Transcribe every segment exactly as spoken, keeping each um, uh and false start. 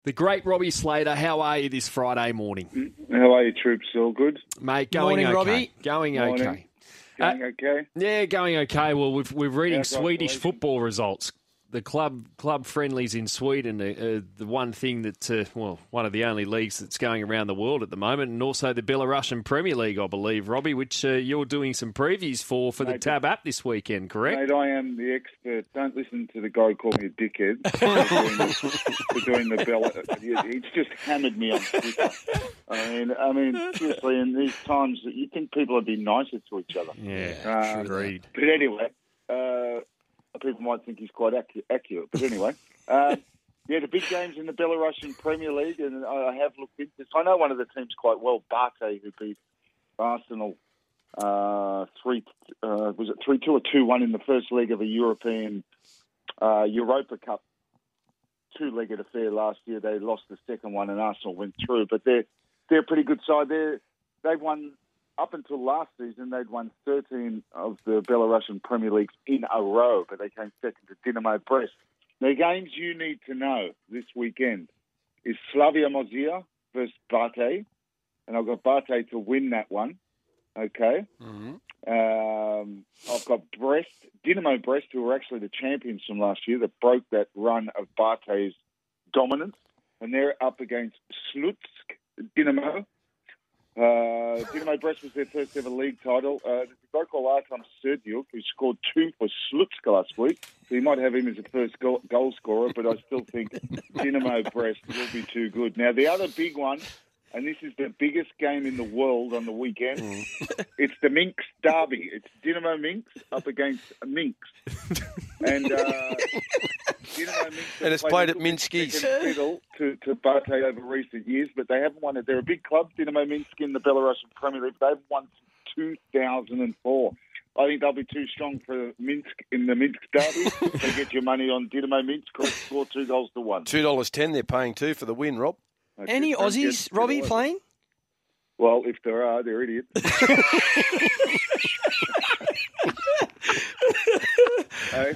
The great Robbie Slater, how are you this Friday morning? How are you, troops? All good? Mate, going Morning, okay. Robbie. Going Morning. okay. Going Uh, okay? Yeah, going okay. Well, we've, we're reading Swedish Congratulations. football results. The club club friendlies in Sweden are uh, the one thing that, uh, well, one of the only leagues that's going around the world at the moment, and also the Belarusian Premier League, I believe, Robbie, which uh, you're doing some previews for for the Mate, Tab app this weekend, correct? Mate, I am the expert. Don't listen to the guy who called me a dickhead for doing the, for doing the bell. He's just hammered me on Twitter. I mean, I mean, seriously, in these times, you think people would be nicer to each other. Yeah, Um, agreed. But anyway, uh, people might think he's quite accu- accurate. But anyway, um, yeah, the big games in the Belarusian Premier League, and I have looked into this. I know one of the teams quite well, Bate, who beat Arsenal uh, three uh, was it three two or two one in the first leg of a European uh, Europa Cup two-legged affair last year. They lost the second one, and Arsenal went through. But they're they're a pretty good side. They they've won. Up until last season, they'd won thirteen of the Belarusian Premier Leagues in a row, but they came second to Dinamo Brest. The games you need to know this weekend is Slavia Mozia versus Bate, and I've got Bate to win that one. Okay. Mm-hmm. Um, I've got Brest, Dinamo Brest, who were actually the champions from last year, that broke that run of Bate's dominance, and they're up against Slutsk Dinamo. Uh, Dinamo Brest was their first ever league title. Uh, there's a guy called Artem Serdyuk who scored two for Slutsk last week, so you might have him as a first goal, goal scorer, but I still think Dinamo Brest will be too good. Now, the other big one, and this is the biggest game in the world on the weekend, Mm. it's the Minsk Derby. It's Dinamo Minsk up against Minsk. And uh, Dinamo Minsk And it's played at Minski's. fiddle to, to Bate over recent years, but they haven't won it. They're a big club, Dinamo Minsk, in the Belarusian Premier League. They haven't won since two thousand four. I think they'll be too strong for Minsk in the Minsk Derby. So get your money on Dinamo Minsk, score two goals to one. two dollars ten they're paying too for the win, Rob. Okay, Any don't Aussies, get- Robbie, playing? Well, if there are, they're idiots. Hey?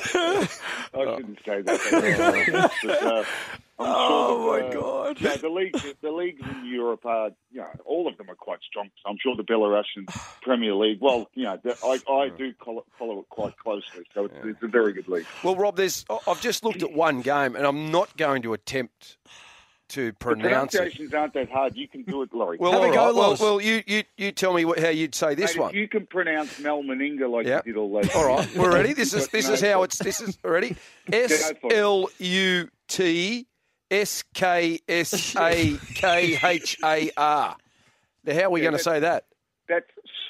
I shouldn't say that. But, uh, I'm Oh, sure my that, uh, God. no, the leagues, the leagues in Europe are, you know, all of them are quite strong. So I'm sure the Belarusian Premier League. Well, you know, the, I, I do follow, follow it quite closely. So it's, it's a very good league. Well, Rob, there's I've just looked at one game, and I'm not going to attempt to The pronounce it. pronunciations aren't that hard. You can do it, Laurie. Well, Have all a go, right. Well, Loz. well, you, you, you tell me what, how you'd say this Mate, one. If you can pronounce Mel Meninga like Yep. you did all those All right, years, we're ready. This is you've this got is no how problem. it's this is ready. S for it. L U T S K S A K H A R. Now, how are we Yeah, going to that's- say that? That's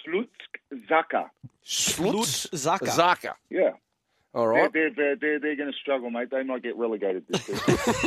Slutsk Zaka. Slutz Zaka. Zaka. Yeah. All They're, right. they're, they're, they're, they're going to struggle, mate. They might get relegated this season.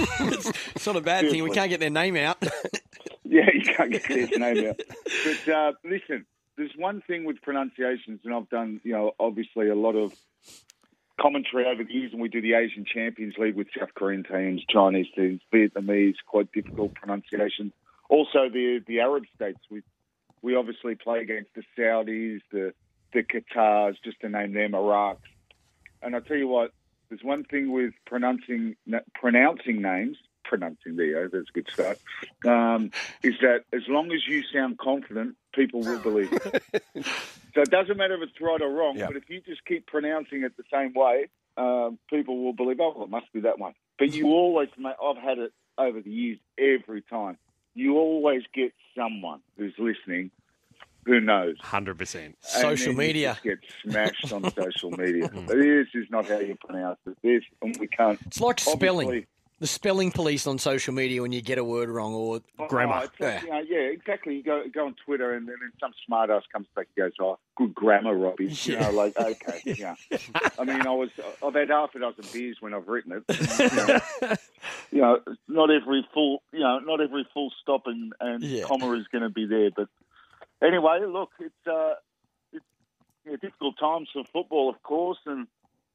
It's not a bad thing. We Seriously. can't get their name out. Yeah, you can't get their name out. But uh, listen, there's one thing with pronunciations, and I've done, you know, obviously a lot of commentary over the years, and we do the Asian Champions League with South Korean teams, Chinese teams, Vietnamese, quite difficult pronunciation. Also, the the Arab states, we we obviously play against the Saudis, the the Qatars, just to name them, Iraq. And I tell you what, there's one thing with pronouncing pronouncing names. Pronouncing there, you go, that's a good start. Um, is that as long as you sound confident, people will believe it. So it doesn't matter if it's right or wrong, Yeah. but if you just keep pronouncing it the same way, um, people will believe, oh, well, it must be that one. But you always, mate, I've had it over the years every time. You always get someone who's listening who knows. one hundred percent. And Social then you media. just get smashed on social media. This is not how you pronounce it. This, and we can't. It's like spelling. Obviously- The spelling police on social media when you get a word wrong or Grammar. Oh, it's like, Yeah. you know, yeah, exactly. You go go on Twitter, and then some smart ass comes back and goes, "Oh, good grammar, Robbie." You know, like okay, yeah. I mean, I was I've had half a dozen beers when I've written it. You know, you know, not every full, you know, not every full stop and, and Yeah. comma is going to be there. But anyway, look, it's uh, it's yeah, difficult times for football, of course, and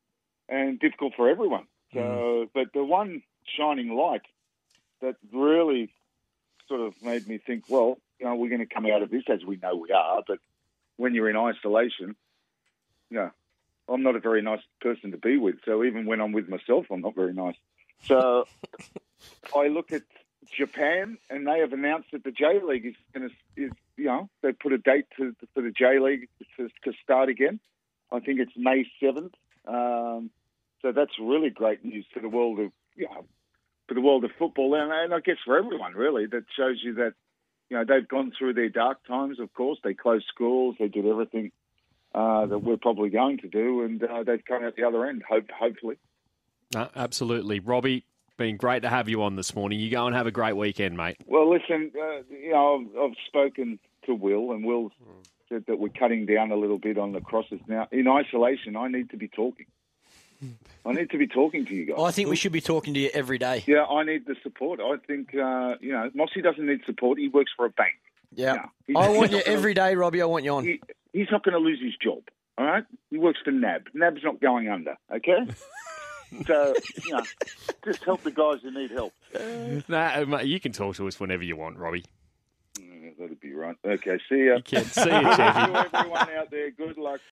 and difficult for everyone. So, but the one shining light that really sort of made me think, well, you know, we're going to come out of this as we know we are, but when you're in isolation, you know, I'm not a very nice person to be with. So even when I'm with myself, I'm not very nice. So I look at Japan, and they have announced that the J League is going to, is you know, they put a date to, for the J League to, to start again. I think it's May seventh. Um, so that's really great news for the world of, you know, for the world of football, and, and I guess for everyone really. That shows you that, you know, they've gone through their dark times. Of course, they closed schools, they did everything uh, that we're probably going to do, and uh, they've come out the other end. Hope, hopefully. Uh, absolutely, Robbie. Been great to have you on this morning. You go and have a great weekend, mate. Well, listen, uh, you know, I've, I've spoken to Will, and Will said that we're cutting down a little bit on the crosses now. In isolation, I need to be talking. I need to be talking to you guys. I think we should be talking to you every day. Yeah, I need the support. I think, uh, you know, Mossy doesn't need support. He works for a bank. Yeah. You know, I want you every day, Robbie. I want you on. He, he's not going to lose his job, all right? He works for N A B. N A B's not going under, okay? So, you know, just help the guys who need help. Nah, mate, you can talk to us whenever you want, Robbie. Yeah, that'd be right. Okay, see ya. You can see you, Jeffy. Everyone out there, good luck.